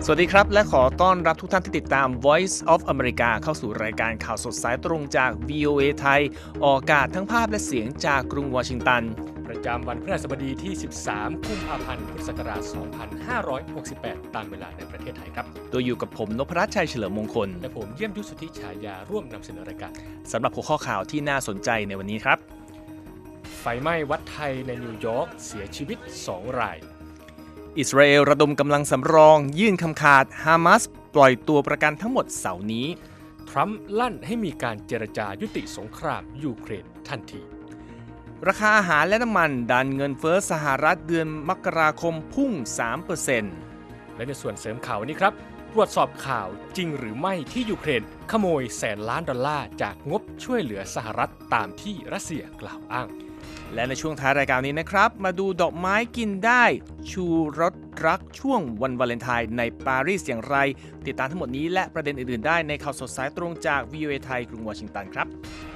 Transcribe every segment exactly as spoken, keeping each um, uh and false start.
สวัสดีครับและขอต้อนรับทุกท่านที่ติดตาม Voice of America เข้าสู่รายการข่าวสดสายตรงจาก วี โอ เอ ไทยออกอากาศทั้งภาพและเสียงจากกรุงวอชิงตันประจำวันพฤหัสบดีที่สิบสามกุมภาพันธ์พุทธศักราชสองพันห้าร้อยหกสิบแปดตามเวลาในประเทศไทยครับโดยอยู่กับผมนพรัตน์ชัยเฉลิมมงคลและผมเยี่ยมยุทธสุทธิฉายาร่วมนำเสนอรายการสำหรับหัวข้อข่าวที่น่าสนใจในวันนี้ครับไฟไหม้วัดไทยในนิวยอร์กเสียชีวิตสองรายอิสราเอลระดมกำลังสำรองยื่นคำขาดฮามาสปล่อยตัวประกันทั้งหมดเสาร์นี้ทรัมป์ลั่นให้มีการเจรจายุติสงครามยูเครนทันทีราคาอาหารและน้ำมันดันเงินเฟ้อสหรัฐเดือนมกราคมพุ่ง สามเปอร์เซ็นต์และในส่วนเสริมข่าววันนี้ครับตรวจสอบข่าวจริงหรือไม่ที่ยูเครนขโมยแสนล้านดอลลาร์จากงบช่วยเหลือสหรัฐตามที่รัสเซียกล่าวอ้างและในช่วงท้ายรายการนี้นะครับมาดูดอกไม้กินได้ชูรสรักช่วงวันวาเลนไทน์ในปารีสอย่างไรติดตามทั้งหมดนี้และประเด็นอื่นๆได้ในข่าวสดสายตรงจาก วี โอ เอ ไทยกรุงวอชิงตันครับ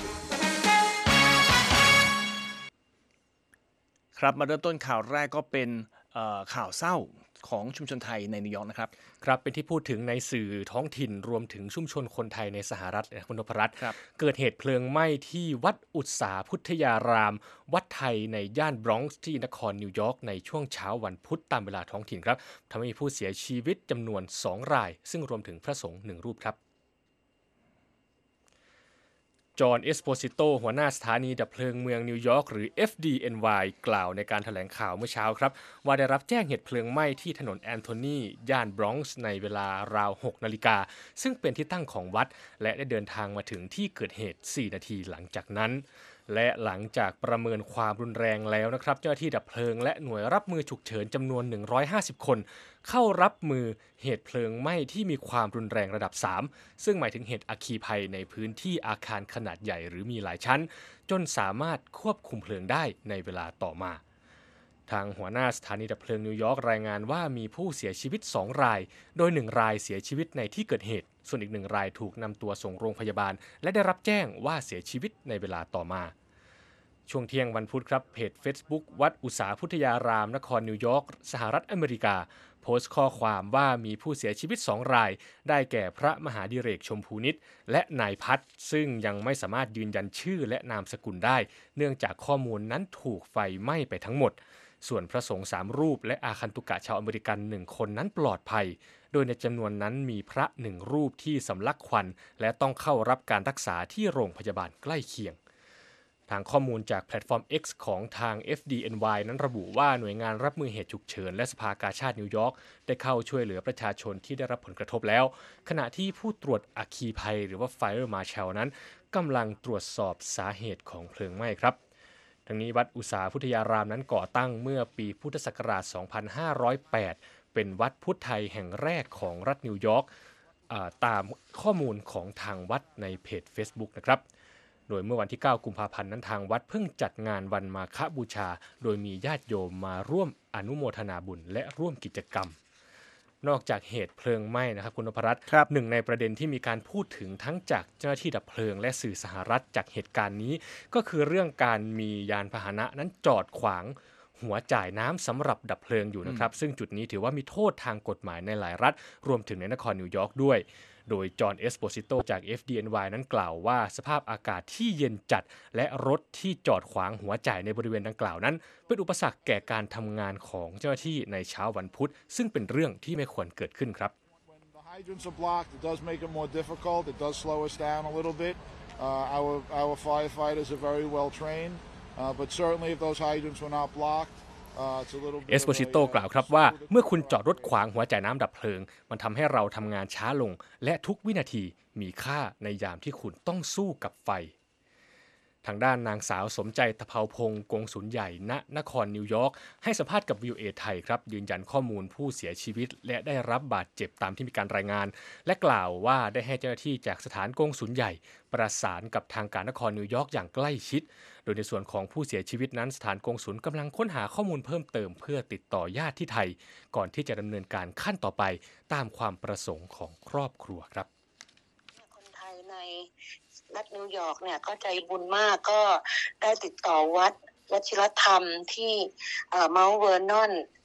ครับมาเริ่มต้นข่าวแรกก็เป็นข่าวเศร้าของชุมชนไทยในนิวยอร์กนะครับครับเป็นที่พูดถึงในสื่อท้องถิ่นรวมถึงชุมชนคนไทยในสหรัฐนะคุณนพรัตน์เกิดเหตุเพลิงไหม้ที่วัดอุตสาพุทธยารามวัดไทยในย่านบรอนซ์ที่นครนิวยอร์กในช่วงเช้าวันพุธตามเวลาท้องถิ่นครับทำให้มีผู้เสียชีวิตจำนวนสองรายซึ่งรวมถึงพระสงฆ์หนึ่งรูปครับจอห์น เอสโพซิโตหัวหน้าสถานีดับเพลิงเมืองนิวยอร์กหรือ เอฟ ดี เอ็น วาย กล่าวในการแถลงข่าวเมื่อเช้าครับว่าได้รับแจ้งเหตุเพลิงไหม้ที่ถนนแอนโทนีย่านบรอนซ์ในเวลาราวหกนาฬิกาซึ่งเป็นที่ตั้งของวัดและได้เดินทางมาถึงที่เกิดเหตุสี่นาทีหลังจากนั้นและหลังจากประเมินความรุนแรงแล้วนะครับเจ้าหน้าที่ดับเพลิงและหน่วยรับมือฉุกเฉินจำนวนหนึ่งร้อยห้าสิบคนเข้ารับมือเหตุเพลิงไหม้ที่มีความรุนแรงระดับสามซึ่งหมายถึงเหตุอัคคีภัยในพื้นที่อาคารขนาดใหญ่หรือมีหลายชั้นจนสามารถควบคุมเพลิงได้ในเวลาต่อมาทางหัวหน้าสถานีดับเพลิงนิวยอร์กรายงานว่ามีผู้เสียชีวิตสองรายโดยหนึ่งรายเสียชีวิตในที่เกิดเหตุส่วนอีกหนึ่งรายถูกนำตัวส่งโรงพยาบาลและได้รับแจ้งว่าเสียชีวิตในเวลาต่อมาช่วงเที่ยงวันพุธครับเพจ Facebook วัดอุษาพุทธยารามนครนิวยอร์กสหรัฐอเมริกาโพสต์ข้อความว่ามีผู้เสียชีวิตสองรายได้แก่พระมหาดิเรกชมพูนิตและนายพัฒน์ซึ่งยังไม่สามารถยืนยันชื่อและนามสกุลได้เนื่องจากข้อมูลนั้นถูกไฟไหม้ไปทั้งหมดส่วนพระสงฆ์สามรูปและอาคันตุกะชาวอเมริกันหนึ่งคนนั้นปลอดภัยโดยในจำนวนนั้นมีพระหนึ่งรูปที่สำลักควันและต้องเข้ารับการรักษาที่โรงพยาบาลใกล้เคียงทางข้อมูลจากแพลตฟอร์ม X ของทาง เอฟ ดี เอ็น วาย นั้นระบุว่าหน่วยงานรับมือเหตุฉุกเฉินและสภากาชาดนิวยอร์กได้เข้าช่วยเหลือประชาชนที่ได้รับผลกระทบแล้วขณะที่ผู้ตรวจอัคคีภัยหรือว่า Fire Marshal นั้นกำลังตรวจสอบสาเหตุของเพลิงไหม้ครับทั้งนี้วัดอุษาพุทธยารามนั้นก่อตั้งเมื่อปีพุทธศักราช สองพันห้าร้อยแปด เป็นวัดพุทธไทยแห่งแรกของรัฐนิวยอร์กตามข้อมูลของทางวัดในเพจ Facebook นะครับโดยเมื่อวันที่เก้ากุมภาพันธ์นั้นทางวัดเพิ่งจัดงานวันมาฆบูชาโดยมีญาติโยมมาร่วมอนุโมทนาบุญและร่วมกิจกรรมนอกจากเหตุเพลิงไหม้นะครับคุณนพรัตน์หนึ่งในประเด็นที่มีการพูดถึงทั้งจากเจ้าหน้าที่ดับเพลิงและสื่อสหรัฐจากเหตุการณ์นี้ก็คือเรื่องการมียานพาหนะนั้นจอดขวางหัวจ่ายน้ำสำหรับดับเพลิงอยู่นะครับซึ่งจุดนี้ถือว่ามีโทษทางกฎหมายในหลายรัฐรวมถึงในนครนิวยอร์กด้วยโดยจอห์น เอสโพซิโตจาก เอฟ ดี เอ็น วาย นั้นกล่าวว่าสภาพอากาศที่เย็นจัดและรถที่จอดขวางหัวจ่ายในบริเวณดังกล่าวนั้นเป็นอุปสรรคแก่การทำงานของเจ้าหน้าที่ในเช้าวันพุธซึ่งเป็นเรื่องที่ไม่ควรเกิดขึ้นครับ Hydrants are blocked. It does make it more difficult. It does slow us down a little bit. Uh, our our firefighters are very well trained, uh, but certainly if those hydrants were not blocked. เอสโพซิโตกล่าวครับว่าเมื่อคุณจอดรถขวางหัวจ่ายน้ำดับเพลิงมันทำให้เราทำงานช้าลงและทุกวินาทีมีค่าในยามที่คุณต้องสู้กับไฟทางด้านนางสาวสมใจตะเภาพงศ์กงสุลใหญ่ณนครนิวยอร์กให้สัมภาษณ์กับ วี โอ เอ ไทยครับยืนยันข้อมูลผู้เสียชีวิตและได้รับบาดเจ็บตามที่มีการรายงานและกล่าวว่าได้ให้เจ้าหน้าที่จากสถานกงสุลใหญ่ประสานกับทางการนครนิวยอร์กอย่างใกล้ชิดโดยในส่วนของผู้เสียชีวิตนั้นสถานกงสุลกำลังค้นหาข้อมูลเพิ่มเติมเพื่อติดต่อญาติที่ไทยก่อนที่จะดำเนินการขั้นต่อไปตามความประสงค์ของครอบครัวครับคนไทยในรัฐนิวยอร์กเนี่ยก็ใจบุญมากก็ได้ติดต่อวัดวชิรธรรมที่เมาท์เวอร์นอน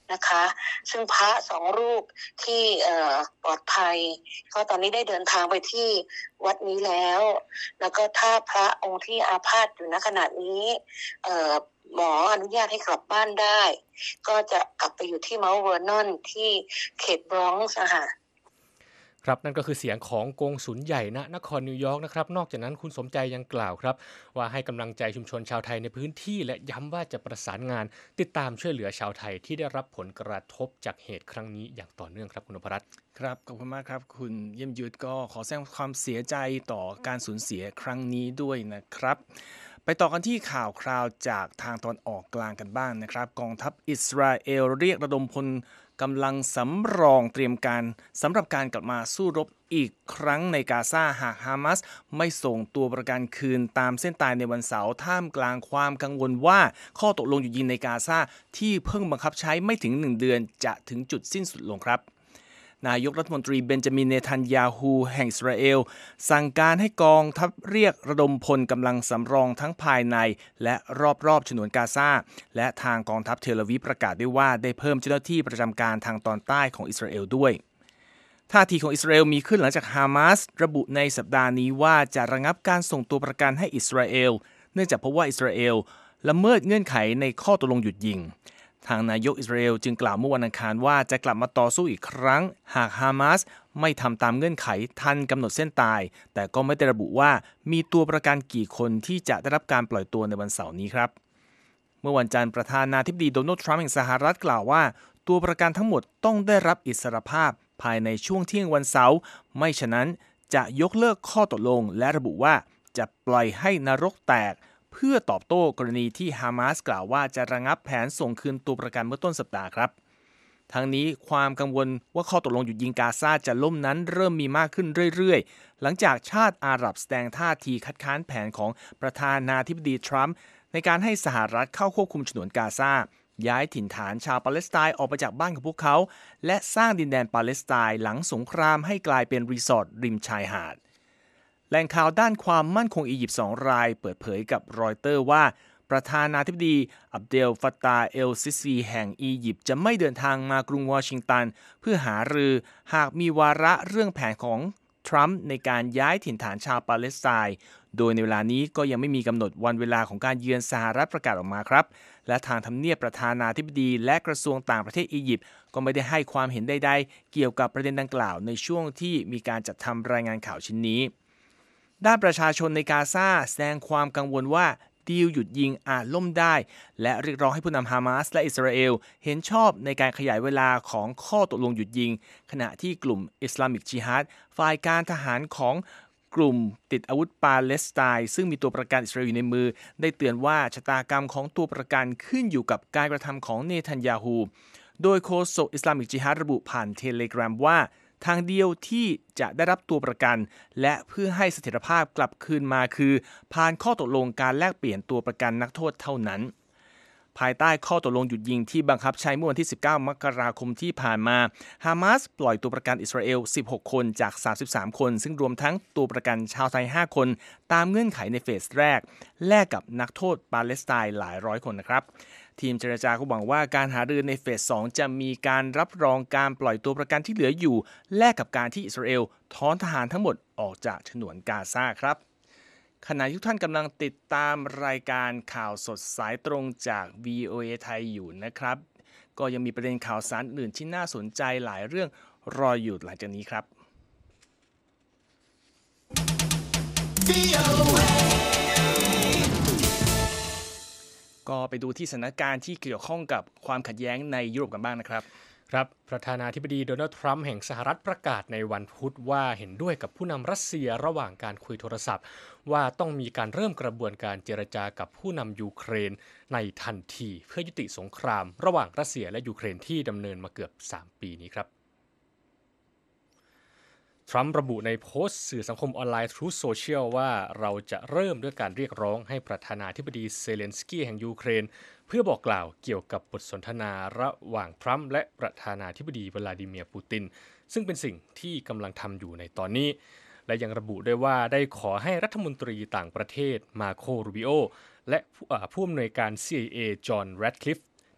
นะคะซึ่งพระสองรูปที่เอ่อปลอดภัยก็ตอนนี้ได้เดินทางไปที่วัดนี้แล้วแล้วก็ถ้าพระองค์ที่อาพาธอยู่ณขณะนี้เอ่อหมออนุญาตให้กลับบ้านได้ก็จะกลับไปอยู่ที่เมาท์เวอร์นอนที่เขตบรอนซ์นะคะครับนั่นก็คือเสียงของกงสุลใหญ่ณนครนิวยอร์กนะครับนอกจากนั้นคุณสมใจยังกล่าวครับว่าให้กำลังใจชุมชนชาวไทยในพื้นที่และย้ำว่าจะประสานงานติดตามช่วยเหลือชาวไทยที่ได้รับผลกระทบจากเหตุครั้งนี้อย่างต่อเนื่องครับคุณนพรัตน์ครับขอบคุณมากครับคุณเยี่ยมยุทธก็ขอแสดงความเสียใจต่อการสูญเสียครั้งนี้ด้วยนะครับไปต่อกันที่ข่าวคราวจากทางตอนออกกลางกันบ้างนะครับกองทัพอิสราเอลเรียกระดมพลกำลังสำรองเตรียมการสำหรับการกลับมาสู้รบอีกครั้งในกาซาหากฮามาสไม่ส่งตัวประกันคืนตามเส้นตายในวันเสาร์ท่ามกลางความกังวลว่าข้อตกลงหยุดยิงในกาซาที่เพิ่งบังคับใช้ไม่ถึงหนึ่งเดือนจะถึงจุดสิ้นสุดลงครับนายกรัฐมนตรีเบนจามินเนทันยาฮูแห่งอิสราเอลสั่งการให้กองทัพเรียกระดมพลกำลังสำรองทั้งภายในและรอบๆฉนวนกาซาและทางกองทัพเทลอาวีฟประกาศด้วยว่าได้เพิ่มเจ้าหน้าที่ประจำการทางตอนใต้ของอิสราเอลด้วยท่าทีของอิสราเอลมีขึ้นหลังจากฮามาสระบุในสัปดาห์นี้ว่าจะระงับการส่งตัวประกันให้อิสราเอลเนื่องจากพบว่าอิสราเอลละเมิดเงื่อนไขในข้อตกลงหยุดยิงทางนายกอิสราเอลจึงกล่าวเมื่อวันอังคารว่าจะกลับมาต่อสู้อีกครั้งหากฮามาสไม่ทำตามเงื่อนไขทันกำหนดเส้นตายแต่ก็ไม่ได้ระบุว่ามีตัวประกันกี่คนที่จะได้รับการปล่อยตัวในวันเสาร์นี้ครับเมื่อวันจันทร์ประธานาธิบดีโดนัลด์ทรัมป์แห่งสหรัฐกล่าวว่าตัวประกันทั้งหมดต้องได้รับอิสรภาพภายในช่วงเที่ยงวันเสาร์ไม่ฉะนั้นจะยกเลิกข้อตกลงและระบุว่าจะปล่อยให้นรกแตกเพื่อตอบโต้กรณีที่ฮามาสกล่าวว่าจะระงับแผนส่งคืนตัวประกันเมื่อต้นสัปดาห์ครับทั้งนี้ความกังวลว่าข้อตกลงหยุดยิงกาซาจะล่มนั้นเริ่มมีมากขึ้นเรื่อยๆหลังจากชาติอาหรับแสดงท่าทีคัดค้านแผนของประธานาธิบดีทรัมป์ในการให้สหรัฐเข้าควบคุมฉนวนกาซาย้ายถิ่นฐานชาวปาเลสไตน์ออกไปจากบ้านของพวกเขาและสร้างดินแดนปาเลสไตน์หลังสงครามให้กลายเป็นรีสอร์ทริมชายหาดแหล่งข่าวด้านความมั่นคงอียิปต์สองรายเปิดเผยกับรอยเตอร์ว่าประธานาธิบดีอับเดลฟัตตาเอลซิซีแห่งอียิปต์จะไม่เดินทางมากรุงวอชิงตันเพื่อหารือหากมีวาระเรื่องแผนของทรัมป์ในการย้ายถิ่นฐานชาวปาเลสไตน์โดยในเวลานี้ก็ยังไม่มีกำหนดวันเวลาของการเยือนสหรัฐประกาศออกมาครับและทางทำเนียบประธานาธิบดีและกระทรวงต่างประเทศอียิปต์ก็ไม่ได้ให้ความเห็นใดๆเกี่ยวกับประเด็นดังกล่าวในช่วงที่มีการจัดทำรายงานข่าวชิ้นนี้ด้านประชาชนในกาซาแสดงความกังวลว่าดีลหยุดยิงอาจล่มได้และเรียกร้องให้ผู้นำฮามาสและอิสราเอลเห็นชอบในการขยายเวลาของข้อตกลงหยุดยิงขณะที่กลุ่มอิสลามิกจิฮาดฝ่ายการทหารของกลุ่มติดอาวุธปาเลสไตน์ซึ่งมีตัวประกันอิสราเอลอยู่ในมือได้เตือนว่าชะตากรรมของตัวประกันขึ้นอยู่กับการกระทำของเนทันยาฮูโดยโฆษกอิสลามิกจิฮาดระบุผ่านเทเลกรามว่าทางเดียวที่จะได้รับตัวประกันและเพื่อให้เสถียรภาพกลับคืนมาคือผ่านข้อตกลงการแลกเปลี่ยนตัวประกันนักโทษเท่านั้นภายใต้ข้อตกลงหยุดยิงที่บังคับใช้เมื่อวันที่สิบเก้ามกราคมที่ผ่านมาฮามาสปล่อยตัวประกันอิสราเอลสิบหกคนจากสามสิบสามคนซึ่งรวมทั้งตัวประกันชาวไทยห้าคนตามเงื่อนไขในเฟสแรกแลกกับนักโทษปาเลสไตน์หลายร้อยคนนะครับทีมเจรจาก็หวังว่าการหารือในเฟสสองจะมีการรับรองการปล่อยตัวประกันที่เหลืออยู่แลกกับการที่อิสราเอลถอนทหารทั้งหมดออกจากฉนวนกาซาครับขณะที่ท่านกำลังติดตามรายการข่าวสดสายตรงจาก วี โอ เอ ไทยอยู่นะครับก็ยังมีประเด็นข่าวสารอื่นที่น่าสนใจหลายเรื่องรออยู่หลังจากนี้ครับ ก็ไปดูที่สถานการณ์ที่เกี่ยวข้องกับความขัดแย้งในยุโรปกันบ้างนะครับครับประธานาธิบดีโดนัลด์ทรัมป์แห่งสหรัฐประกาศในวันพุธว่าเห็นด้วยกับผู้นำรัสเซียระหว่างการคุยโทรศัพท์ว่าต้องมีการเริ่มกระบวนการเจรจากับผู้นำยูเครนในทันทีเพื่อยุติสงครามระหว่างรัสเซียและยูเครนที่ดำเนินมาเกือบสามปีนี้ครับทรัมป์ระบุในโพสต์สื่อสังคมออนไลน์ Truth Social ว่าเราจะเริ่มด้วยการเรียกร้องให้ประธานาธิบดีเซเลนสกี้แห่งยูเครนเพื่อบอกกล่าวเกี่ยวกับบทสนทนาระหว่างทรัมป์และประธานาธิบดีวลาดิเมียร์ปูตินซึ่งเป็นสิ่งที่กำลังทำอยู่ในตอนนี้และยังระบุด้วยว่าได้ขอให้รัฐมนตรีต่างประเทศมาโค รูบิโอและผู้อำนวยการ ซี ไอ เอ จอห์น แรดคลิฟฟ์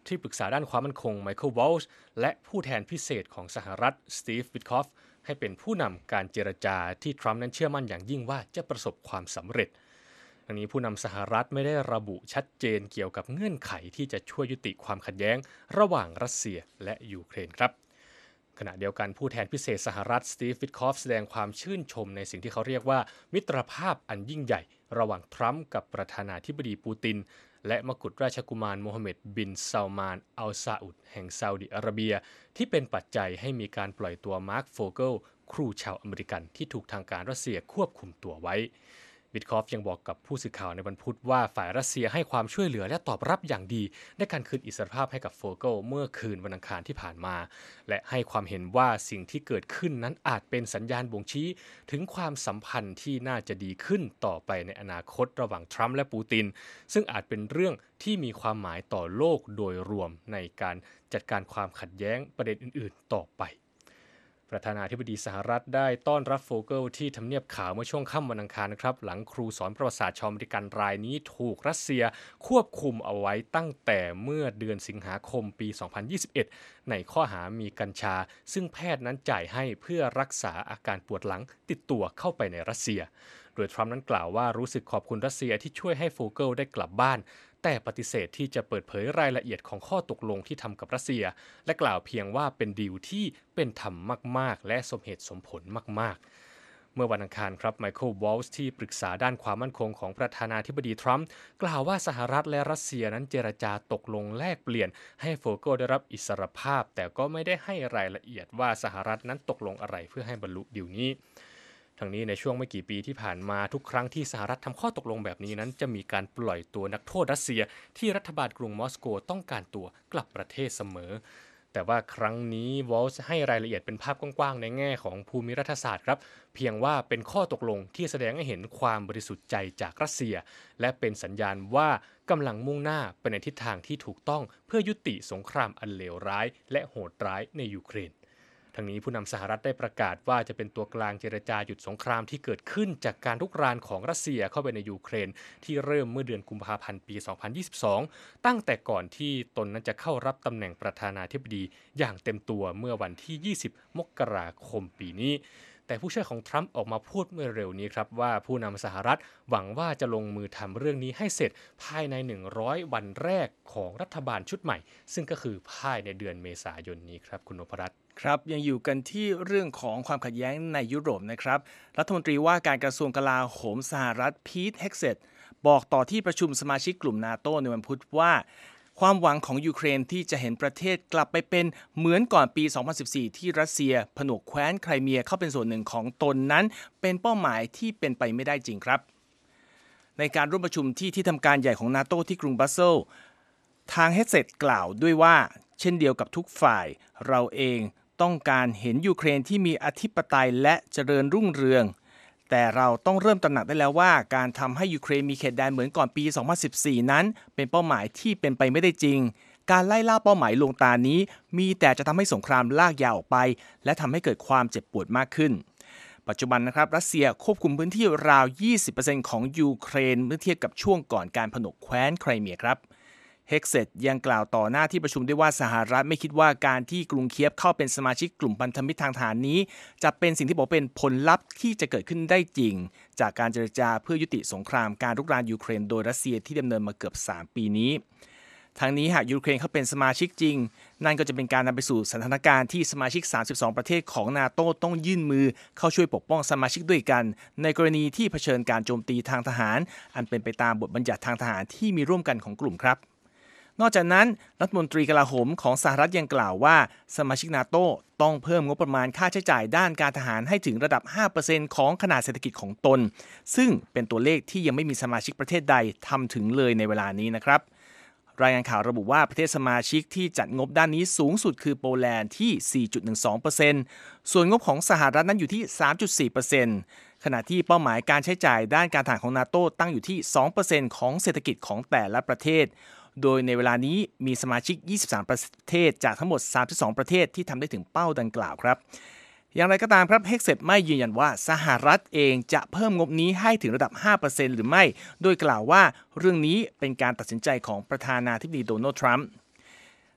ที่ปรึกษาด้านความมั่นคงไมเคิลวอลช์และผู้แทนพิเศษของสหรัฐสตีฟ วิทคอฟให้เป็นผู้นำการเจรจาที่ทรัมป์นั้นเชื่อมั่นอย่างยิ่งว่าจะประสบความสำเร็จทั้งนี้ผู้นำสหรัฐไม่ได้ระบุชัดเจนเกี่ยวกับเงื่อนไขที่จะช่วยยุติความขัดแย้งระหว่างรัสเซียและยูเครนครับขณะเดียวกันผู้แทนพิเศษสหรัฐสตีฟ วิทคอฟแสดงความชื่นชมในสิ่งที่เขาเรียกว่ามิตรภาพอันยิ่งใหญ่ระหว่างทรัมป์กับประธานาธิบดีปูตินและมกุฎราชกุมารโมฮัมเหม็ดบินซัลมานอัลซาอุดแห่งซาอุดิอาระเบียที่เป็นปัจจัยให้มีการปล่อยตัวมาร์คโฟเกิลครูชาวอเมริกันที่ถูกทางการรัสเซียควบคุมตัวไว้วิทคอฟยังบอกกับผู้สื่อข่าวในวันพุธว่าฝ่ายรัสเซียให้ความช่วยเหลือและตอบรับอย่างดีในการคืนอิสรภาพให้กับโฟเกิลเมื่อคืนวันอังคารที่ผ่านมาและให้ความเห็นว่าสิ่งที่เกิดขึ้นนั้นอาจเป็นสัญญาณบ่งชี้ถึงความสัมพันธ์ที่น่าจะดีขึ้นต่อไปในอนาคตระหว่างทรัมป์และปูตินซึ่งอาจเป็นเรื่องที่มีความหมายต่อโลกโดยรวมในการจัดการความขัดแย้งประเด็นอื่นๆต่อไปประธานาธิบดีสหรัฐได้ต้อนรับโฟเกิลที่ทำเนียบขาวเมื่อช่วงค่ำวันอังคารนะครับหลังครูสอนประวัติศาสตร์ชาวอเมริกันรายนี้ถูกรัสเซียควบคุมเอาไว้ตั้งแต่เมื่อเดือนสิงหาคมปี สองพันยี่สิบเอ็ด ในข้อหามีกัญชาซึ่งแพทย์นั้นจ่ายให้เพื่อรักษาอาการปวดหลังติดตัวเข้าไปในรัสเซียโดยทรัมป์นั้นกล่าวว่ารู้สึกขอบคุณรัสเซียที่ช่วยให้โฟเกิลได้กลับบ้านแต่ปฏิเสธที่จะเปิดเผยรายละเอียดของข้อตกลงที่ทำกับรัสเซียและกล่าวเพียงว่าเป็นดีลที่เป็นธรรมมากๆและสมเหตุสมผลมากๆเมื่อวันอังคารครับไมเคิลวอลช์ที่ปรึกษาด้านความมั่นคงของประธานาธิบดีทรัมป์กล่าวว่าสหรัฐและรัสเซียนั้นเจรจาตกลงแลกเปลี่ยนให้โฟเกิลได้รับอิสรภาพแต่ก็ไม่ได้ให้รายละเอียดว่าสหรัฐนั้นตกลงอะไรเพื่อให้บรรลุดีลนี้ทั้งนี้ในช่วงไม่กี่ปีที่ผ่านมาทุกครั้งที่สหรัฐทำข้อตกลงแบบนี้นั้นจะมีการปล่อยตัวนักโทษรัสเซียที่รัฐบาลกรุงมอสโกต้องการตัวกลับประเทศเสมอแต่ว่าครั้งนี้วอลช์ให้รายละเอียดเป็นภาพกว้างๆในแง่ของภูมิรัฐศาสตร์ครับเพียงว่าเป็นข้อตกลงที่แสดงให้เห็นความบริสุทธิ์ใจจากรัสเซียและเป็นสัญญาณว่ากำลังมุ่งหน้าไปในทิศทางที่ถูกต้องเพื่อยุติสงครามอันเลวร้ายและโหดร้ายในยูเครนทั้งนี้ผู้นำสหรัฐได้ประกาศว่าจะเป็นตัวกลางเจรจาหยุดสงครามที่เกิดขึ้นจากการรุกรานของรัสเซียเข้าไปในยูเครนที่เริ่มเมื่อเดือนกุมภาพันธ์ปี สองพันยี่สิบสองตั้งแต่ก่อนที่ตนนั้นจะเข้ารับตำแหน่งประธานาธิบดีอย่างเต็มตัวเมื่อวันที่ยี่สิบมกราคมปีนี้แต่ผู้ช่วยของทรัมป์ออกมาพูดเมื่อเร็วนี้ครับว่าผู้นำสหรัฐหวังว่าจะลงมือทำเรื่องนี้ให้เสร็จภายในหนึ่งร้อยวันแรกของรัฐบาลชุดใหม่ซึ่งก็คือภายในเดือนเมษายนนี้ครับคุณนพรัตน์ครับยังอยู่กันที่เรื่องของความขัดแย้งในยุโรปนะครับรัฐมนตรีว่าการกระทรวงกลาโหมสหรัฐพีท เฮกเซตบอกต่อที่ประชุมสมาชิกกลุ่มนาโตในวันพุธว่าความหวังของยูเครนที่จะเห็นประเทศกลับไปเป็นเหมือนก่อนปี สองพันสิบสี่ ที่รัสเซียผนวกแคว้นไครเมียเข้าเป็นส่วนหนึ่งของตนนั้นเป็นเป้าหมายที่เป็นไปไม่ได้จริงครับในการร่วมประชุมที่ที่ทำการใหญ่ของนาโตที่กรุงบรัสเซลส์ทางเฮกเซตกล่าวด้วยว่าเช่นเดียวกับทุกฝ่ายเราเองต้องการเห็นยูเครนที่มีอธิปไตยและเจริญรุ่งเรืองแต่เราต้องเริ่มตระหนักได้แล้วว่าการทำให้ยูเครนมีเขตแดนเหมือนก่อนปี สองพันสิบสี่ นั้นเป็นเป้าหมายที่เป็นไปไม่ได้จริงการไล่ล่าเป้าหมายลวงตานี้มีแต่จะทำให้สงครามลากยาวออกไปและทำให้เกิดความเจ็บปวดมากขึ้นปัจจุบันนะครับรัสเซียควบคุมพื้นที่ราว ยี่สิบเปอร์เซ็นต์ ของยูเครนเมื่อเทียบกับช่วงก่อนการผนวกแคว้นไครเมียครับเฮกเซตยังกล่าวต่อหน้าที่ประชุมด้วยว่าสหรัฐไม่คิดว่าการที่กรุงเคียฟเข้าเป็นสมาชิกกลุ่มพันธมิตรทางทหารนี้จะเป็นสิ่งที่บอกเป็นผลลัพธ์ที่จะเกิดขึ้นได้จริงจากการเจรจาเพื่อยุติสงครามการรุกรานยูเครนโดยรัสเซียที่ดำเนินมาเกือบสามปีนี้ทั้งนี้หากยูเครนเข้าเป็นสมาชิกจริงนั่นก็จะเป็นการนำไปสู่สถานการณ์ที่สมาชิกสามสิบสองประเทศของนาโตต้องยื่นมือเข้าช่วยปกป้องสมาชิกด้วยกันในกรณีที่เผชิญการโจมตีทางทหารอันเป็นไปตามบทบัญญัติทางทหารที่มีร่วมกันของกลุ่มครับนอกจากนั้นรัฐมนตรีกลาโหมของสหรัฐยังกล่าวว่าสมาชิกนาโตต้องเพิ่มงบประมาณค่าใช้จ่ายด้านการทหารให้ถึงระดับ ห้าเปอร์เซ็นต์ ของขนาดเศรษฐกิจของตนซึ่งเป็นตัวเลขที่ยังไม่มีสมาชิกประเทศใดทำถึงเลยในเวลานี้นะครับรายงานข่าวระบุว่าประเทศสมาชิกที่จัดงบด้านนี้สูงสุดคือโปแลนด์ที่ สี่จุดหนึ่งสองเปอร์เซ็นต์ ส่วนงบของสหรัฐนั้นอยู่ที่ สามจุดสี่เปอร์เซ็นต์ ขณะที่เป้าหมายการใช้จ่ายด้านการทหารของนาโตตั้งอยู่ที่ สองเปอร์เซ็นต์ ของเศรษฐกิจของแต่ละประเทศโดยในเวลานี้มีสมาชิกยี่สิบสามประเทศจากทั้งหมดสามสิบสองประเทศที่ทำได้ถึงเป้าดังกล่าวครับอย่างไรก็ตามครับเฮกเซตไม่ยืนยันว่าสหรัฐเองจะเพิ่มงบนี้ให้ถึงระดับ ห้าเปอร์เซ็นต์ หรือไม่โดยกล่าวว่าเรื่องนี้เป็นการตัดสินใจของประธานาธิบดีโดนัลด์ทรัมป์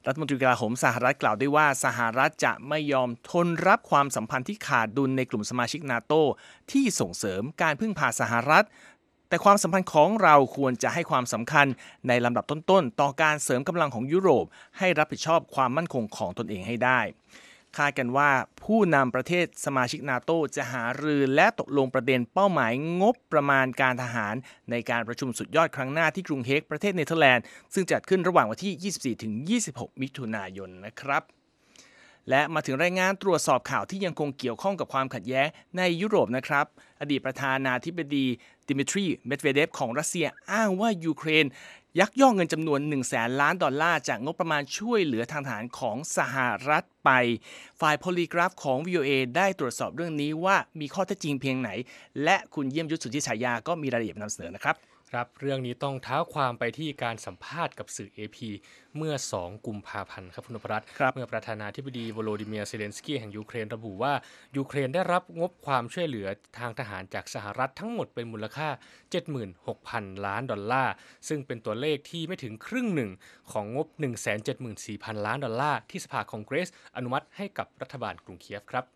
รัฐมนตรีกลาโหมสหรัฐกล่าวด้วยว่าสหรัฐจะไม่ยอมทนรับความสัมพันธ์ที่ขาดดุลในกลุ่มสมาชิกนาโตที่ส่งเสริมการพึ่งพาสหรัฐแต่ความสัมพันธ์ของเราควรจะให้ความสำคัญในลำดับต้นๆต่อการเสริมกำลังของยุโรปให้รับผิดชอบความมั่นคงของตนเองให้ได้คาดกันว่าผู้นำประเทศสมาชิกนาโตจะหารือและตกลงประเด็นเป้าหมายงบประมาณการทหารในการประชุมสุดยอดครั้งหน้าที่กรุงเฮกประเทศเนเธอร์แลนด์ซึ่งจัดขึ้นระหว่างวันที่ ยี่สิบสี่ถึงยี่สิบหก มิถุนายนนะครับและมาถึงรายงานตรวจสอบข่าวที่ยังคงเกี่ยวข้องกับความขัดแย้งในยุโรปนะครับอดีตประธานาธิบดีดิมิทรีเมดเวเดฟของรัสเซียอ้างว่ายูเครนยักยอกเงินจำนวน หนึ่งแสน ล้านดอลลาร์จากงบประมาณช่วยเหลือทางทหารของสหรัฐไปฝ่ายโพลีกราฟของ วี โอ เอ ได้ตรวจสอบเรื่องนี้ว่ามีข้อเท็จจริงเพียงไหนและคุณเยี่ยมยุทธสุทธิฉายาก็มีรายละเอียดนำเสนอนะครับครับเรื่องนี้ต้องเท้าความไปที่การสัมภาษณ์กับสื่อ เอ พี เมื่อสองกุมภาพันธ์ครับคุณนพรัตน์เมื่อประธานาธิบดีโวโลดิเมียร์เซเลนสกี้แห่งยูเครนระบุว่ายูเครนได้รับงบความช่วยเหลือทางทหารจากสหรัฐทั้งหมดเป็นมูลค่า เจ็ดหมื่นหกพัน ล้านดอลลาร์ซึ่งเป็นตัวเลขที่ไม่ถึงครึ่งหนึ่งของงบ หนึ่งแสนเจ็ดหมื่นสี่พัน ล้านดอลลาร์ที่สภาคองเกรสอนุมัติให้กับรัฐบาลกรุงเคียฟครับ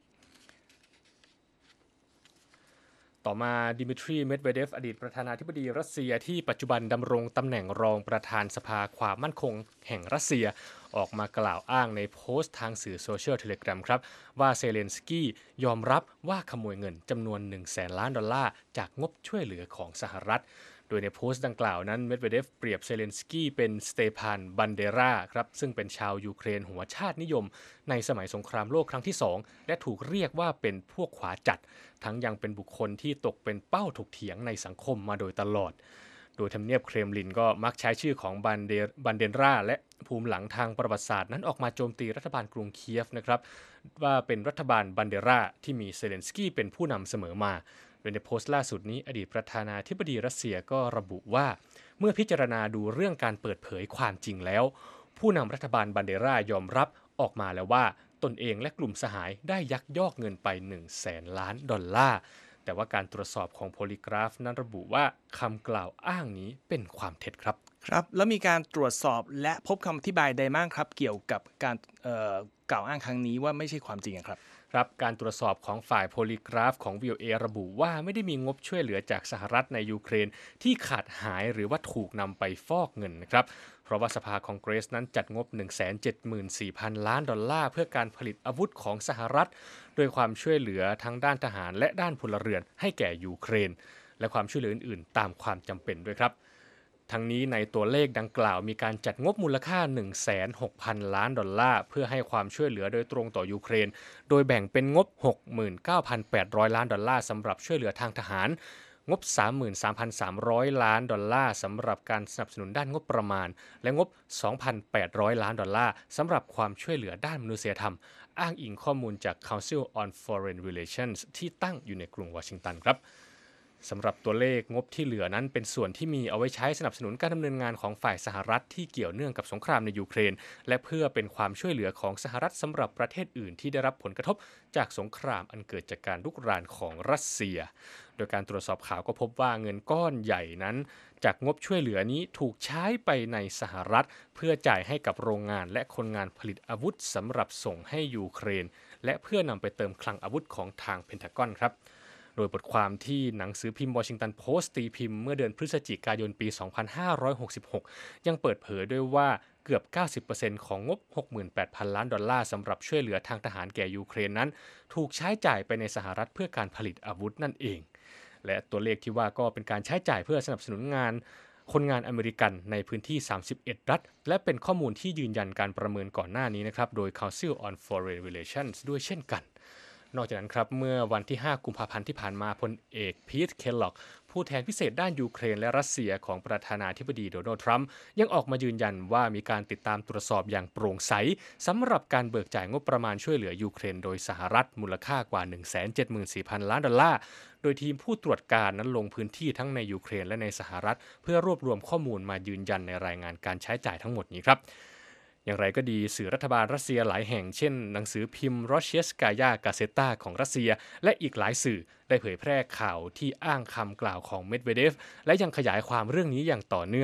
ต่อมาดิมิทรีเมดเวเดฟอดีตประธานาธิบดีรัสเซียที่ปัจจุบันดำรงตำแหน่งรองประธานสภาความมั่นคงแห่งรัสเซียออกมากล่าวอ้างในโพสต์ทางสื่อโซเชียลเทเลกรามครับว่าเซเลนสกี้ยอมรับว่าขโมยเงินจำนวน หนึ่งแสน ล้านดอลลาร์จากงบช่วยเหลือของสหรัฐโดยในโพสต์ดังกล่าวนั้นเมดเวเดฟเปรียบเซเลนสกี้เป็นสเตพานบันเดราครับซึ่งเป็นชาวยูเครนหัวชาตินิยมในสมัยสงครามโลกครั้งที่สองและถูกเรียกว่าเป็นพวกขวาจัดทั้งยังเป็นบุคคลที่ตกเป็นเป้าถกเถียงในสังคมมาโดยตลอดโดยทำเนียบเครมลินก็มักใช้ชื่อของบันเดบันเดราและภูมิหลังทางประวัติศาสตร์นั้นออกมาโจมตีรัฐบาลกรุงเคียฟนะครับว่าเป็นรัฐบาลบันเดราที่มีเซเลนสกี้เป็นผู้นำเสมอมาโดยในโพสต์ล่าสุดนี้อดีตประธานาธิบดีรัสเซียก็ระบุว่าเมื่อพิจารณาดูเรื่องการเปิดเผยความจริงแล้วผู้นำรัฐบาลบันเดรายอมรับออกมาแล้วว่าตนเองและกลุ่มสหายได้ยักยอกเงินไป หนึ่งแสน ล้านดอลลาร์แต่ว่าการตรวจสอบของโพลีกราฟนั้นระบุว่าคำกล่าวอ้างนี้เป็นความเท็จครับครับแล้วมีการตรวจสอบและพบคำอธิบายใดบ้างครับเกี่ยวกับการเอ่อกล่าวอ้างครั้งนี้ว่าไม่ใช่ความจริงครับครับการตรวจสอบของฝ่ายโพลีกราฟของ วี โอ เอ ระบุว่าไม่ได้มีงบช่วยเหลือจากสหรัฐในยูเครนที่ขาดหายหรือว่าถูกนำไปฟอกเงินนะครับเพราะว่าสภาคองเกรสนั้นจัดงบ หนึ่งแสนเจ็ดหมื่นสี่พัน ล้านดอลลาร์เพื่อการผลิตอาวุธของสหรัฐโดยความช่วยเหลือทั้งด้านทหารและด้านพลเรือนให้แก่ยูเครนและความช่วยเหลืออื่นๆตามความจำเป็นด้วยครับทั้งนี้ในตัวเลขดังกล่าวมีการจัดงบมูลค่า หนึ่งแสนหกพัน ล้านดอลลาร์เพื่อให้ความช่วยเหลือโดยตรงต่อยูเครนโดยแบ่งเป็นงบ หกหมื่นเก้าพันแปดร้อย ล้านดอลลาร์สำหรับช่วยเหลือทางทหารงบ สามหมื่นสามพันสามร้อย ล้านดอลลาร์สำหรับการสนับสนุนด้านงบประมาณและงบ สองพันแปดร้อย ล้านดอลลาร์สำหรับความช่วยเหลือด้านมนุษยธรรมอ้างอิงข้อมูลจาก Council on Foreign Relations ที่ตั้งอยู่ในกรุงวอชิงตันครับสำหรับตัวเลขงบที่เหลือนั้นเป็นส่วนที่มีเอาไว้ใช้สนับสนุนการดำเนินงานของฝ่ายสหรัฐที่เกี่ยวเนื่องกับสงครามในยูเครนและเพื่อเป็นความช่วยเหลือของสหรัฐสำหรับประเทศอื่นที่ได้รับผลกระทบจากสงครามอันเกิดจากการรุกรานของรัสเซียโดยการตรวจสอบข่าวก็พบว่าเงินก้อนใหญ่นั้นจากงบช่วยเหลือนี้ถูกใช้ไปในสหรัฐเพื่อจ่ายให้กับโรงงานและคนงานผลิตอาวุธสำหรับส่งให้ยูเครนและเพื่อนำไปเติมคลังอาวุธของทางเพนทากอนครับโดยบทความที่หนังสือพิมพ์วอชิงตันโพสต์ตีพิมพ์เมื่อเดือนพฤศจิกายนปี สองพันห้าร้อยหกสิบหก ยังเปิดเผยด้วยว่าเกือบ เก้าสิบเปอร์เซ็นต์ ของงบ หกหมื่นแปดพัน ล้านดอลลาร์สำหรับช่วยเหลือทางทหารแก่ยูเครนนั้นถูกใช้จ่ายไปในสหรัฐเพื่อการผลิตอาวุธนั่นเองและตัวเลขที่ว่าก็เป็นการใช้จ่ายเพื่อสนับสนุนงานคนงานอเมริกันในพื้นที่สามสิบเอ็ดรัฐและเป็นข้อมูลที่ยืนยันการประเมินก่อนหน้านี้นะครับโดย Council on Foreign Relations ด้วยเช่นกันนอกจากนั้นครับเมื่อวันที่ห้ากุมภาพันธ์ที่ผ่านมาพลเอกพีทเคลล็อกผู้แทนพิเศษด้านยูเครนและรัสเซียของประธานาธิบดีโดนัลด์ทรัมป์ยังออกมายืนยันว่ามีการติดตามตรวจสอบอย่างโปร่งใสสำหรับการเบิกจ่ายงบประมาณช่วยเหลือยูเครนโดยสหรัฐมูลค่ากว่า หนึ่งแสนเจ็ดหมื่นสี่พัน ล้านดอลลาร์โดยทีมผู้ตรวจการนั้นลงพื้นที่ทั้งในยูเครนและในสหรัฐเพื่อรวบรวมข้อมูลมายืนยันในรายงานการใช้จ่ายทั้งหมดนี้ครับอย่างไรก็ดีสื่อรัฐบาลรัสเซียหลายแห่งเช่นหนังสือพิมพ์ Rossiyskaya Gazeta ของรัสเซียและอีกหลายสื่อได้เผยแพร่ข่าวที่อ้างคำกล่าวของเมดเวเดฟและยังขยายความเรื่องนี้อย่างต่อเนื่อง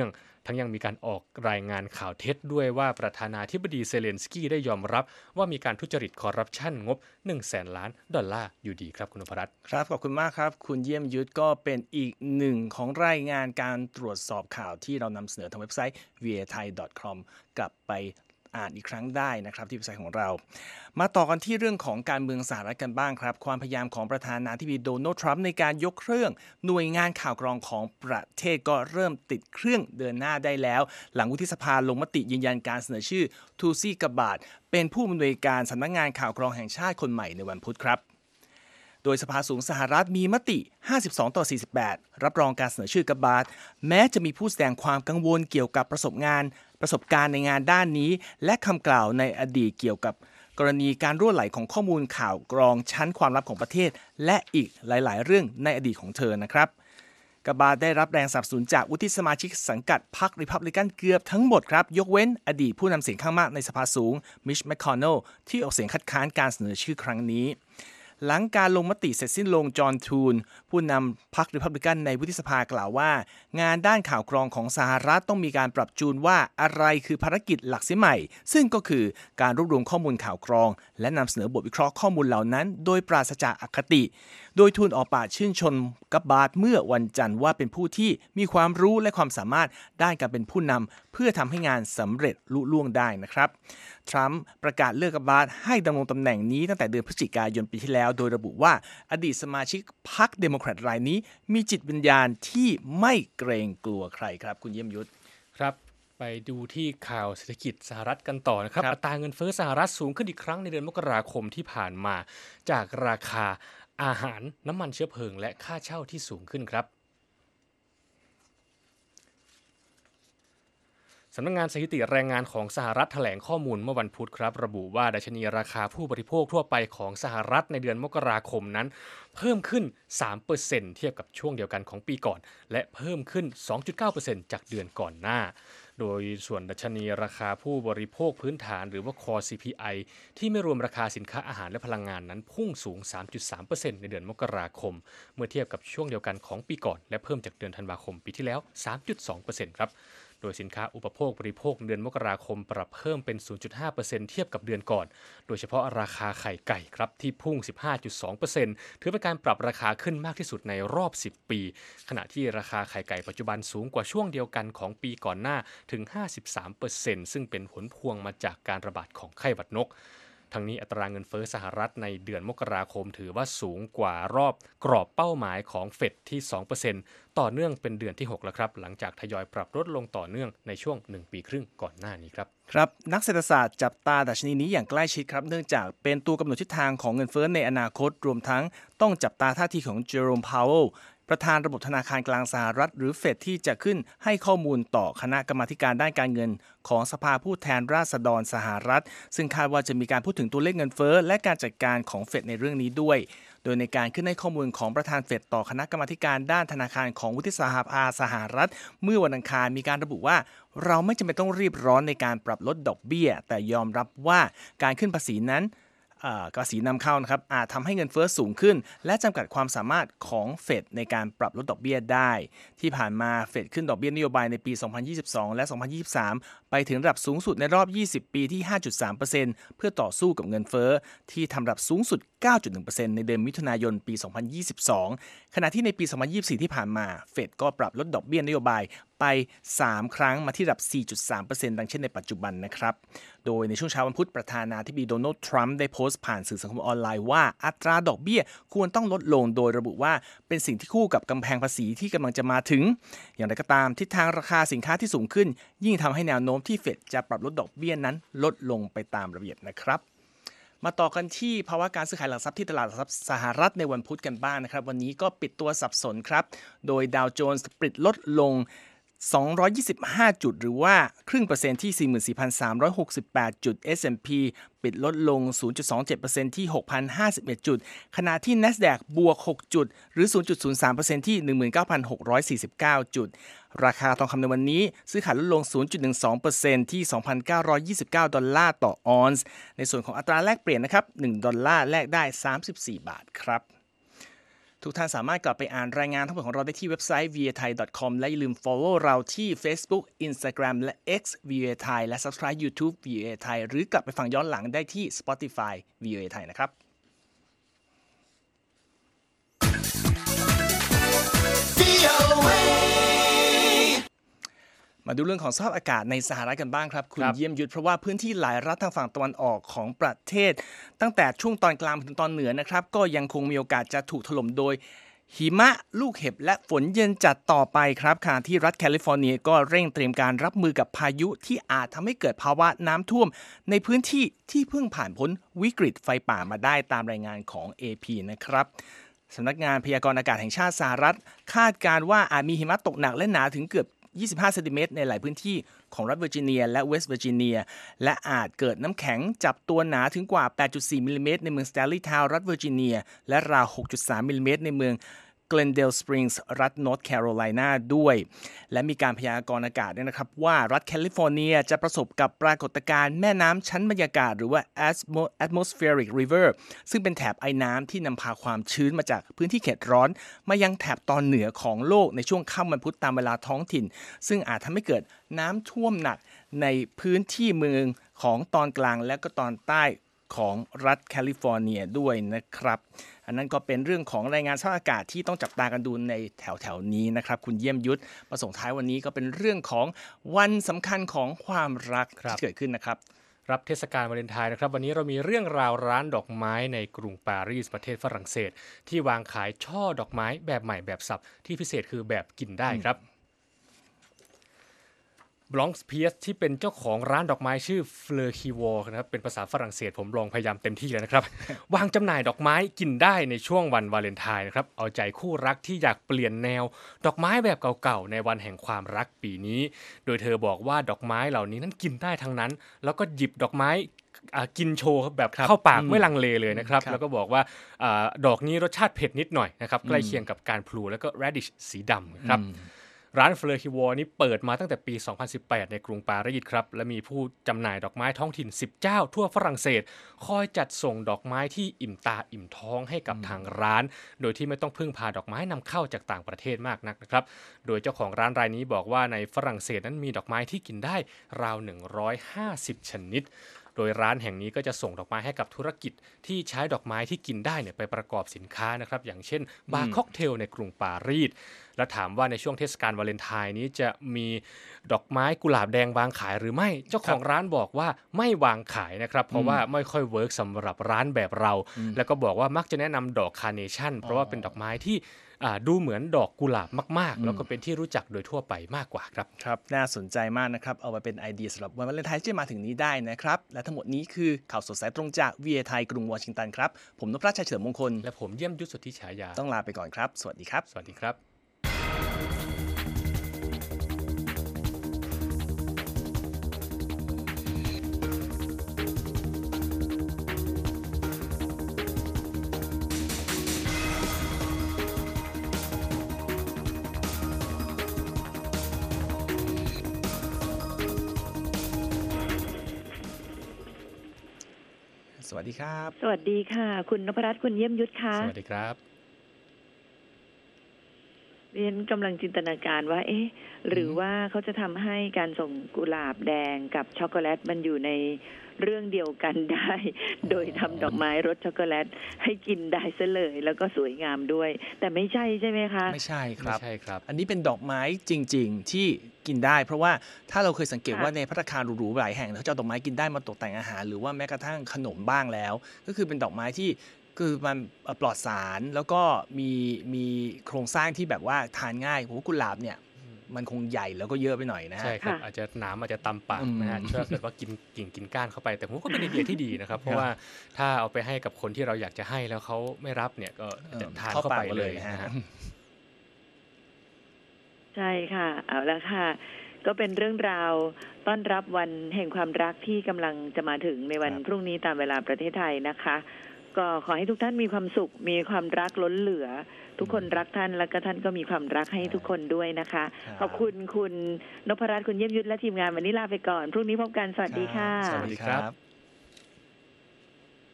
ทั้งยังมีการออกรายงานข่าวเท็จด้วยว่าประธานาธิบดีเซเลนสกี้ได้ยอมรับว่ามีการทุจริตคอร์รัปชันงบ หนึ่งแสน ล้านดอลลาร์อยู่ดีครับคุณนพรัตน์ครับขอบคุณมากครับคุณเยี่ยมยุทธก็เป็นอีกหนึ่งของรายงานการตรวจสอบข่าวที่เรานำเสนอทางเว็บไซต์ วี เอ ไทย ดอท คอม กลับไปอ่านอีกครั้งได้นะครับที่เว็บไซต์ของเรามาต่อกันที่เรื่องของการเมืองสหรัฐกันบ้างครับความพยายามของประธานาธิบดีโดนัลด์ทรัมป์ในการยกเครื่องหน่วยงานข่าวกรองของประเทศก็เริ่มติดเครื่องเดินหน้าได้แล้วหลังวุฒิสภาลงมติยืนยันการเสนอชื่อทูซี่กบาดเป็นผู้อำนวยการสำนักงานข่าวกรองแห่งชาติคนใหม่ในวันพุธครับโดยสภาสูงสหรัฐมีมติห้าสิบสองต่อสี่สิบแปดรับรองการเสนอชื่อกบาดแม้จะมีผู้แสดงความกังวลเกี่ยวกับประสบงานประสบการณ์ในงานด้านนี้และคำกล่าวในอดีตเกี่ยวกับกรณีการรั่วไหลของข้อมูลข่าวกรองชั้นความลับของประเทศและอีกหลายๆเรื่องในอดีตของเธอนะครับกบาดได้รับแรงสนับสนุนจากวุฒิสมาชิกสังกัดพรรคริพับลิกันเกือบทั้งหมดครับยกเว้นอดีตผู้นำเสียงข้างมากในสภาสูงมิชแมคคอนเนลที่ออกเสียงคัดค้านการเสนอชื่อครั้งนี้หลังการลงมติเสร็จสิ้นลงจอห์นทูนผู้นำพรรคริพับลิกันในวุฒิสภากล่าวว่างานด้านข่าวกรองของสหรัฐต้องมีการปรับจูนว่าอะไรคือภารกิจหลักเสียใหม่ซึ่งก็คือการรวบรวมข้อมูลข่าวกรองและนำเสนอบทวิเคราะห์ข้อมูลเหล่านั้นโดยปราศจากอคติโดยทูนออกปากชื่นชมกับบาร์ดเมื่อวันจันทร์ว่าเป็นผู้ที่มีความรู้และความสามารถด้านการเป็นผู้นำเพื่อทำให้งานสำเร็จลุล่วงได้นะครับทรัมป์ประกาศเลือกกับบาร์ดให้ดำรงตำแหน่งนี้ตั้งแต่เดือนพฤศจิกายนปีที่แล้วโดยระบุว่าอดีตสมาชิกพรรคเดโมแครตรายนี้มีจิตวิญญาณที่ไม่เกรงกลัวใครครับคุณเยี่ยมยุทธครับไปดูที่ข่าวเศรษฐกิจสหรัฐกันต่อนะครับอัตราเงินเฟ้อสหรัฐสูงขึ้นอีกครั้งในเดือนมกราคมที่ผ่านมาจากราคาอาหารน้ำมันเชื้อเพลิงและค่าเช่าที่สูงขึ้นครับสำนักงานสถิติแรงงานของสหรัฐแถลงข้อมูลเมื่อวันพุธครับระบุว่าดัชนีราคาผู้บริโภคทั่วไปของสหรัฐในเดือนมกราคมนั้นเพิ่มขึ้น สามเปอร์เซ็นต์ เทียบกับช่วงเดียวกันของปีก่อนและเพิ่มขึ้น สองจุดเก้าเปอร์เซ็นต์ จากเดือนก่อนหน้าโดยส่วนดัชนีราคาผู้บริโภคพื้นฐานหรือว่า Core ซี พี ไอ ที่ไม่รวมราคาสินค้าอาหารและพลังงานนั้นพุ่งสูง สามจุดสามเปอร์เซ็นต์ ในเดือนมกราคมเมื่อเทียบกับช่วงเดียวกันของปีก่อนและเพิ่มจากเดือนธันวาคมปีที่แล้ว สามจุดสองเปอร์เซ็นต์ ครับโดยสินค้าอุปโภคบริโภคเดือนมกราคมปรับเพิ่มเป็น ศูนย์จุดห้าเปอร์เซ็นต์ เทียบกับเดือนก่อนโดยเฉพาะราคาไข่ไก่ครับที่พุ่ง สิบห้าจุดสองเปอร์เซ็นต์ ถือเป็นการปรับราคาขึ้นมากที่สุดในรอบสิบปีขณะที่ราคาไข่ไก่ปัจจุบันสูงกว่าช่วงเดียวกันของปีก่อนหน้าถึง ห้าสิบสามเปอร์เซ็นต์ ซึ่งเป็นผลพวงมาจากการระบาดของไข้หวัดนกทั้งนี้อัตราเงินเฟ้อสหรัฐในเดือนมกราคมถือว่าสูงกว่ารอบกรอบเป้าหมายของเฟดที่ สองเปอร์เซ็นต์ ต่อเนื่องเป็นเดือนที่หกแล้วครับหลังจากทยอยปรับลดลงต่อเนื่องในช่วงหนึ่งปีครึ่งก่อนหน้านี้ครับครับนักเศรษฐศาสตร์จับตาดัชนีนี้อย่างใกล้ชิดครับเนื่องจากเป็นตัวกำหนดทิศทางของเงินเฟ้อในอนาคตรวมทั้งต้องจับตาท่าทีของเจอโรม พาวเวลประธานระบบธนาคารกลางสหรัฐหรือเฟดที่จะขึ้นให้ข้อมูลต่อคณะกรรมาการด้านการเงินของสภาผู้แทนราษฎรสหรัฐซึ่งคาดว่าจะมีการพูดถึงตัวเลขเงินเฟ้อและการจัดการของเฟดในเรื่องนี้ด้วยโดยในการขึ้นให้ข้อมูลของประธานเฟดต่อคณะกรรมาการด้านธนาคารของวุฒิสภาสหรัฐเมื่อวันอังคารมีการระบุว่าเราไม่จำเป็นต้องรีบร้อนในการปรับลดดอกเบี้ยแต่ยอมรับว่าการขึ้นภาษีนั้นภาษีนำเข้านะครับอาจทำให้เงินเฟ้อสูงขึ้นและจำกัดความสามารถของเฟดในการปรับลดดอกเบี้ยได้ที่ผ่านมาเฟดขึ้นดอกเบี้ยนโยบายในปีสองพันยี่สิบสองและสองพันยี่สิบสามไปถึงระดับสูงสุดในรอบยี่สิบปีที่ ห้าจุดสามเปอร์เซ็นต์ เพื่อต่อสู้กับเงินเฟ้อที่ทำระดับสูงสุด เก้าจุดหนึ่งเปอร์เซ็นต์ ในเดือนมิถุนายนปีสองพันยี่สิบสองขณะที่ในปีสองพันยี่สิบสี่ที่ผ่านมาเฟดก็ปรับลดดอกเบี้ยนโยบายไปสามครั้งมาที่ระดับ สี่จุดสามเปอร์เซ็นต์ ดังเช่นในปัจจุบันนะครับโดยในช่วงเช้าวันพุธประธานาธิบดีโดนัลด์ทรัมป์ได้โพสต์ผ่านสื่อสังคมออนไลน์ว่าอัตราดอกเบี้ยควรต้องลดลงโดยระบุว่าเป็นสิ่งที่คู่กับกำแพงภาษีที่กำลังจะมาถึงอย่างไรก็ตามทิศทางราคาสินค้าที่สูงขึ้นยิ่งทำให้แนวโน้มที่เฟดจะปรับลดดอกเบี้ยนั้นลดลงไปตามระเบียบนะครับมาต่อกันที่ภาวะการซื้อขายหลักทรัพย์ที่ตลาดหลักทรัพย์สหรัฐในวันพุธกันบ้างนะครับวันนี้ก็ปิดตัวสับสนครับโดยดาวโจนส์ปิดลดลงสองร้อยยี่สิบห้าจุดหรือว่าครึ่งเปอร์เซ็นต์ที่ สี่หมื่นสี่พันสามร้อยหกสิบแปด จุด เอส แอนด์ พี ปิดลดลง ศูนย์จุดสองเจ็ดเปอร์เซ็นต์ ที่ หกพันห้าสิบเอ็ด จุดขณะที่ NASDAQ บวกหกจุดหรือ ศูนย์จุดศูนย์สามเปอร์เซ็นต์ ที่ หนึ่งหมื่นเก้าพันหกร้อยสี่สิบเก้า จุดราคาทองคำในวันนี้ซื้อขายลดลง ศูนย์จุดหนึ่งสองเปอร์เซ็นต์ ที่ สองพันเก้าร้อยยี่สิบเก้า ดอลลาร์ต่อออนซ์ในส่วนของอัตราแลกเปลี่ยนนะครับหนึ่งดอลลาร์แลกได้สามสิบสี่บาทครับทุกท่านสามารถกลับไปอ่านรายงานทั้งหมดของเราได้ที่เว็บไซต์ วี เอ ไทย ดอท คอม และอย่าลืม follow เราที่ Facebook Instagram และ X วี โอ เอ Thai และ subscribe YouTube วี โอ เอ Thai หรือกลับไปฟังย้อนหลังได้ที่ Spotify วี โอ เอ Thai นะครับมาดูเรื่องของสภาพอากาศในสหรัฐกันบ้างครับคุณเยี่ยมยุทธเพราะว่าพื้นที่หลายรัฐทางฝั่งตะวันออกของประเทศตั้งแต่ช่วงตอนกลางถึงตอนเหนือนะครับก็ยังคงมีโอกาสจะถูกถล่มโดยหิมะลูกเห็บและฝนเย็นจัดต่อไปครับขณะที่รัฐแคลิฟอร์เนียก็เร่งเตรียมการรับมือกับพายุที่อาจทำให้เกิดภาวะน้ำท่วมในพื้นที่ที่เพิ่งผ่านพ้นวิกฤตไฟป่ามาได้ตามรายงานของ เอ พี นะครับสำนักงานพยากรณ์อากาศแห่งชาติสหรัฐคาดการณ์ว่าอาจมีหิมะตกหนักและหนาถึงเกือบยี่สิบห้าเซนติเมตรในหลายพื้นที่ของรัฐเวอร์จิเนียและเวสต์เวอร์จิเนียและอาจเกิดน้ำแข็งจับตัวหนาถึงกว่า แปดจุดสี่ มิลลิเมตรในเมืองสแตนลีย์ทาวน์รัฐเวอร์จิเนียและราว หกจุดสาม มิลลิเมตรในเมืองGlendale Springs รัฐ North Carolina ด้วยและมีการพยากรณ์อากาศด้วยนะครับว่ารัฐแคลิฟอร์เนียจะประสบกับปรากฏการณ์แม่น้ำชั้นบรรยากาศหรือว่า atmospheric river ซึ่งเป็นแถบไอน้ำที่นำพาความชื้นมาจากพื้นที่เขตร้อนมายังแถบตอนเหนือของโลกในช่วงค่ำวันพุธตามเวลาท้องถิ่นซึ่งอาจทำให้เกิดน้ำท่วมหนักในพื้นที่เมืองของตอนกลางและก็ตอนใต้ของรัฐแคลิฟอร์เนียด้วยนะครับอันนั้นก็เป็นเรื่องของรายงานสภาพอากาศที่ต้องจับตากันดูในแถวๆนี้นะครับคุณเยี่ยมยุทธมาส่งท้ายวันนี้ก็เป็นเรื่องของวันสำคัญของความรักที่เกิดขึ้นนะครับรับเทศกาลวาเลนไทน์นะครับวันนี้เรามีเรื่องราวร้านดอกไม้ในกรุงปารีสประเทศฝรั่งเศสที่วางขายช่อดอกไม้แบบใหม่แบบสับที่พิเศษคือแบบกินได้ครับบลองส์เพียสที่เป็นเจ้าของร้านดอกไม้ชื่อเฟลอคิวอนะครับเป็นภาษาฝรั่งเศสผมลองพยายามเต็มที่แล้วนะครับ วางจำหน่ายดอกไม้กินได้ในช่วงวันวาเลนไทน์นะครับเอาใจคู่รักที่อยากเปลี่ยนแนวดอกไม้แบบเก่าๆในวันแห่งความรักปีนี้โดยเธอบอกว่าดอกไม้เหล่านี้นั้นกินได้ทั้งนั้นแล้วก็หยิบดอกไม้กินโชว์แบบเข้าปากไม่ลังเลเลยนะครับแล้วก็บอกว่าดอกนี้รสชาติเผ็ดนิดหน่อยนะครับใกล้เคียงกับการพลูแล้วก็ radish สีดำครับร้านเฟลอคิวอนี้เปิดมาตั้งแต่ปีสองพันสิบแปดในกรุงปารีสครับและมีผู้จำหน่ายดอกไม้ท้องถิ่นสิบเจ้าทั่วฝรั่งเศสคอยจัดส่งดอกไม้ที่อิ่มตาอิ่มท้องให้กับทางร้านโดยที่ไม่ต้องพึ่งพาดอกไม้นำเข้าจากต่างประเทศมากนักนะครับโดยเจ้าของร้านรายนี้บอกว่าในฝรั่งเศสนั้นมีดอกไม้ที่กินได้ราวหนึ่งร้อยห้าสิบชนิดโดยร้านแห่งนี้ก็จะส่งดอกไม้ให้กับธุรกิจที่ใช้ดอกไม้ที่กินได้เนี่ยไปประกอบสินค้านะครับอย่างเช่นบาร์ค็อกเทลในกรุงปารีสและถามว่าในช่วงเทศกาลวาเลนไทน์นี้จะมีดอกไม้กุหลาบแดงวางขายหรือไม่เจ้าของร้านบอกว่าไม่วางขายนะครับเพราะว่าไม่ค่อยเวิร์กสำหรับร้านแบบเราแล้วก็บอกว่ามักจะแนะนำดอกคาร์เนชั่นเพราะว่าเป็นดอกไม้ที่ดูเหมือนดอกกุหลาบมากๆแล้วก็เป็นที่รู้จักโดยทั่วไปมากกว่าครับครับน่าสนใจมากนะครับเอาไปเป็นไอเดียสำหรับวันวาเลนไทน์ที่มาถึงนี้ได้นะครับและทั้งหมดนี้คือข่าวสดสายตรงจาก วี โอ เอ ไทยกรุงวอชิงตันครับผมนพรัชชัยเฉลิมมงคลและผมเยี่ยมยุทธสุทธิฉายาต้องลาไปก่อนครับสวัสดีครับสวัสดีครับสวัสดีครับสวัสดีค่ะคุณนพรัตน์คุณเยี่ยมยุทธค่ะสวัสดีครับเรียนกำลังจินตนาการว่าเอ๊ะหรือว่าเขาจะทำให้การส่งกุหลาบแดงกับช็อกโกแลตมันอยู่ในเรื่องเดียวกันได้โดยทำดอกไม้รสช็อกโกแลตให้กินได้ซะเลยแล้วก็สวยงามด้วยแต่ไม่ใช่ใช่ไหมคะไม่ใช่ครับไม่ใช่ครับอันนี้เป็นดอกไม้จริงๆที่กินได้เพราะว่าถ้าเราเคยสังเกตว่าในภัตตาคารหรูๆหลายแห่งเขาจะเอาดอกไม้กินได้มาตกแต่งอาหารหรือว่าแม้กระทั่งขนมบ้างแล้วก็คือเป็นดอกไม้ที่คือมันปลอดสารแล้วก็มีมีโครงสร้างที่แบบว่าทานง่ายผมว่ากุหลาบเนี่ยมันคงใหญ่แล้วก็เยอะไปหน่อยนะใช่ครับอาจจะหนามอาจจะตำปากนะฮะถ้าเกิดว่ากินกิ่งกินก้านเข้าไปแต่ผมก็เป็นไอเดียที่ดีนะครับเพราะว่าถ้าเอาไปให้กับคนที่เราอยากจะให้แล้วเขาไม่รับเนี่ยก็จะทานเข้าไปเลยนะฮะใช่ค่ะเอาละค่ะก็เป็นเรื่องราวต้อนรับวันแห่งความรักที่กำลังจะมาถึงในวันพรุ่งนี้ตามเวลาประเทศไทยนะคะก็ขอให้ทุกท่านมีความสุขมีความรักล้นเหลือทุกคนรักท่านและก็ท่านก็มีความรักให้ทุกคนด้วยนะคะขอบคุณคุณนพรัตน์คุณเยี่ยมยุทธและทีมงานวันนี้ลาไปก่อนพรุ่งนี้พบกันสวัสดีค่ะสวัสดีครับ